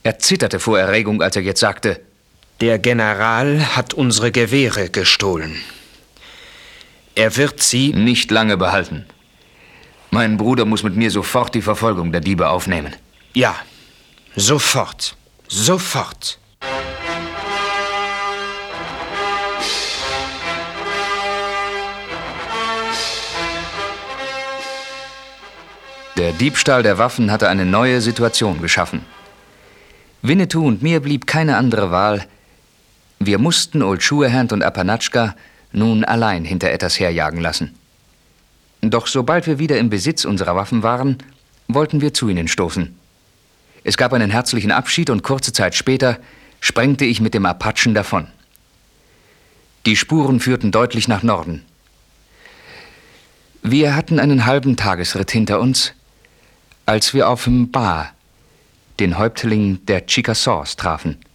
Er zitterte vor Erregung, als er jetzt sagte: Der General hat unsere Gewehre gestohlen. Er wird sie nicht lange behalten. Mein Bruder muss mit mir sofort die Verfolgung der Diebe aufnehmen. Ja, sofort. Sofort. Der Diebstahl der Waffen hatte eine neue Situation geschaffen. Winnetou und mir blieb keine andere Wahl. Wir mussten Old Shatterhand und Apanatschka nun allein hinter Etas herjagen lassen. Doch sobald wir wieder im Besitz unserer Waffen waren, wollten wir zu ihnen stoßen. Es gab einen herzlichen Abschied und kurze Zeit später sprengte ich mit dem Apachen davon. Die Spuren führten deutlich nach Norden. Wir hatten einen halben Tagesritt hinter uns, als wir auf Mba, den Häuptling der Chickasaws, trafen.